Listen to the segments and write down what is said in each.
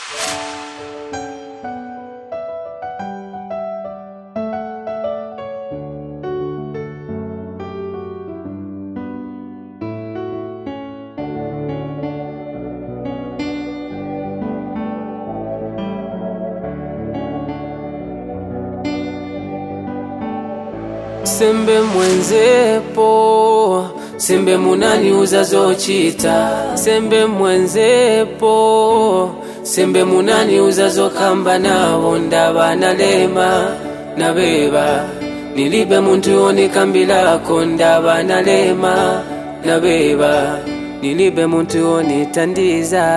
Sembe mwenzepo, sembe munani uzazochita. Sembe mwenzepo, sembe munani uzazokamba nabo ndaba nalema nabeba. Nilibe muntu onikambilako ndaba nalema nabeba. Nilibe muntu onitandiza.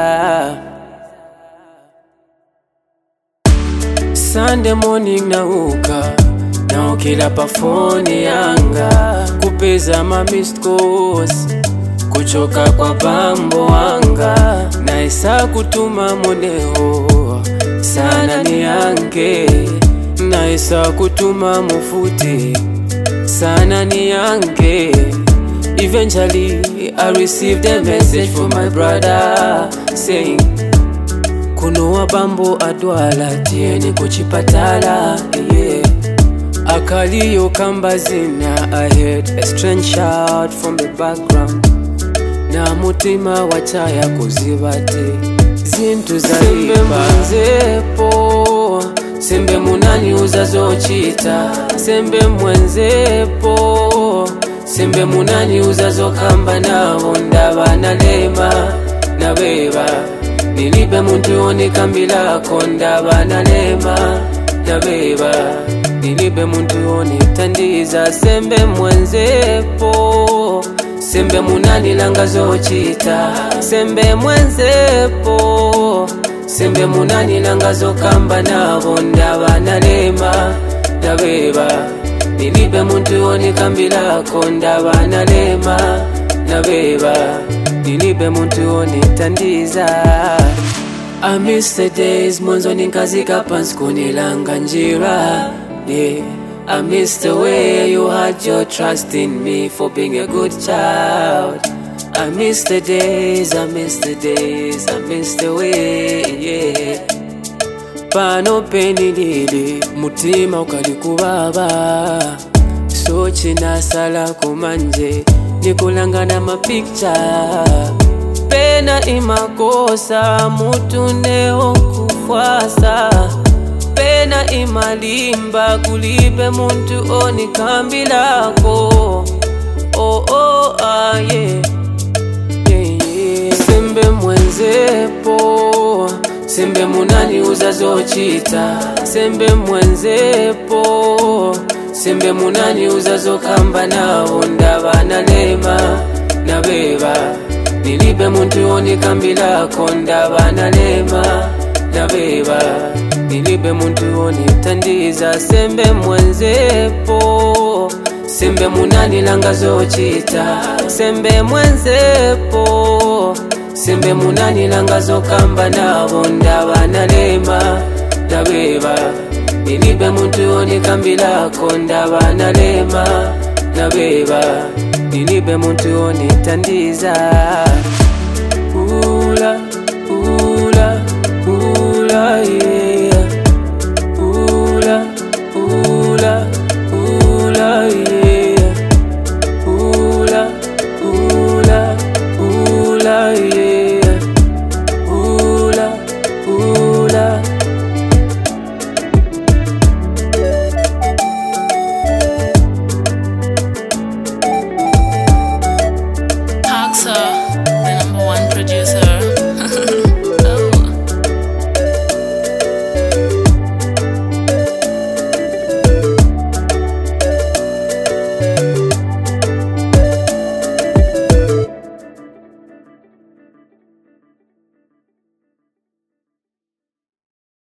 Sunday morning nauka na ukila pa phone yanga kupeza ma missed calls kuchoka kwa bambo wanga na isa kutuma moneo sana ni yange na isa kutuma mufuti sana ni yange. Eventually I received a message from my brother saying kuno wa bambo adwala tieni kuchipatala yeah. Akaliyo kambazina, I heard a strange shout from the background. Na mutima wachaya kuzibate zintu za sembe mwenzepo, sembe munani uzazochita. Sembe mwenzepo, sembe munani uzazokamba nabo ndaba nalema nabeba. Nilibe muntu onikambilako ndaba nalema nabeba. Nilibe muntu onitandiza. Sembe mwenzepo, sembe munani langa zochita. Sembe mwenzepo, sembe munani langa zokamba nabo ndaba nalema nabeba. Nilibe muntu onikambilako ndaba nalema nabeba. Nilibe muntu onitandiza. I miss the days mwanzo ninkazika pants kunilanga njira. Yeah, I miss the way you had your trust in me for being a good child. I miss the days, I miss the days, I miss the way, yeah. Pano peni lili, mutima ukalikubaba. Sochi na sala kumanje, nikulanga na mapicture. Pena imakosa, mutu neo kufwasa. Pena imalimba, kulibe muntu onikambilako. Oh oh ah yeah, yeah, yeah. Sembe mwenzepo, sembe munani uzazochita. Sembe mwenzepo, sembe munani uzazokamba nabo ndaba nalema nabeba. Nilibe muntu onikambilako ndaba nalema nabeba. Nilibe muntu onitandiza. Sembe mwenzepo, sembe munani langa zochita. Sembe mwenzepo, sembe munani langa zokamba nabo ndaba nalema nabeba. Nilibe muntu onikambilako ndaba nalema nabeba. Nilibe muntu onitandiza. Ula